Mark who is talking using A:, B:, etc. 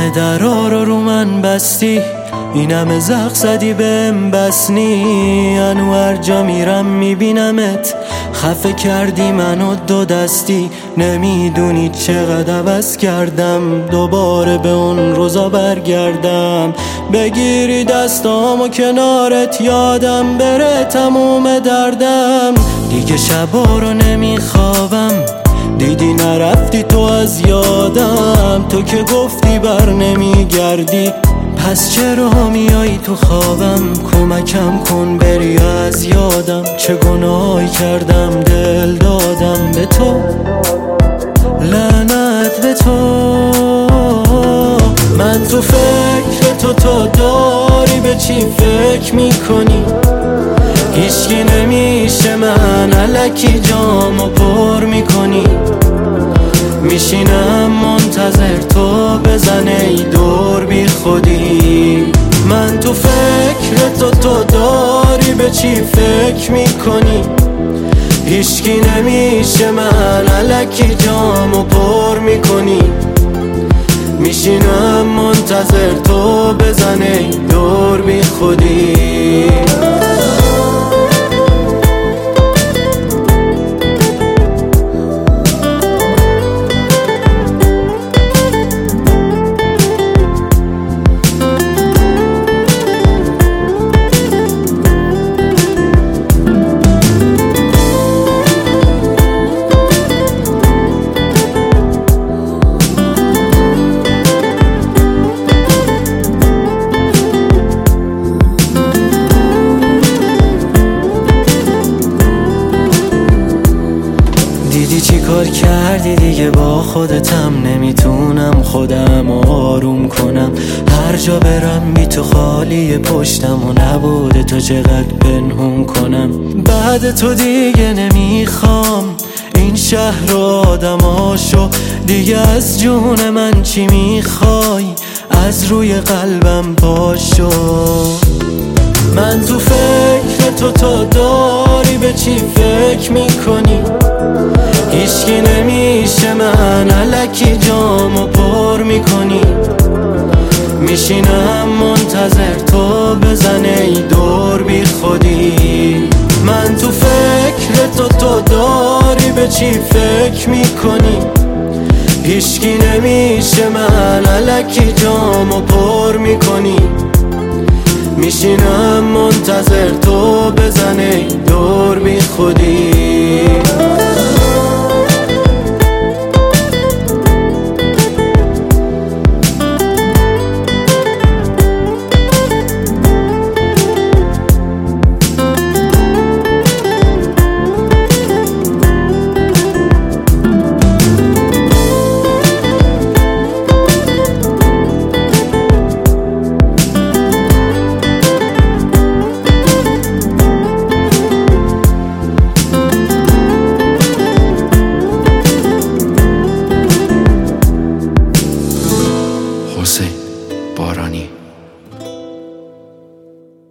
A: همه درا رو من بستی، این همه زخ زدی بهم بسنی. انور جا میرم میبینمت، خفه کردی منو دو دستی. نمیدونی چقدر عوض کردم، دوباره به اون روزا برگردم. بگیری دستامو کنارت، یادم بره تموم دردم. دیگه شبا رو نمیخوابم، دیدی نرفتی تو از یادم. تو که گفتی بر نمیگردی، پس چرا میای تو خوابم؟ کمکم کن بری از یادم. چه گناهی کردم دل دادم به تو، لعنت به تو. من تو فکر تو داری به چی فکر میکنی؟ هیچکی نمیشه من الکی جامو پر میکنی. میشینم منتظر تو بزنه ای دور بی خودی. من تو فکر تو داری به چی فکر میکنی؟ هیچکی نمیشه من الکی جامو پر میکنی. میشینم منتظر تو بزنه ای دور بی خودی. دیدی چی کار کردی دیگه با خودتم، نمیتونم خودم آروم کنم. هر جا برم بی تو خالی پشتم و نبوده تو چقدر پنهون کنم. بعد تو دیگه نمیخوام این شهر و آدماشو، دیگه از جون من چی میخوای؟ از روی قلبم پاشو. من تو فکر تو داری به چی فکر میکنی؟ هیچکی نمیشه من الکی جامو پر میکنی. میشینم منتظر تو بزنه ای دور بی خودی. من تو فکر تو داری به چی فکر میکنی؟ هیچکی نمیشه من الکی جامو پر میکنی. میشینم منتظر تو بزنه ای دور بی خودی.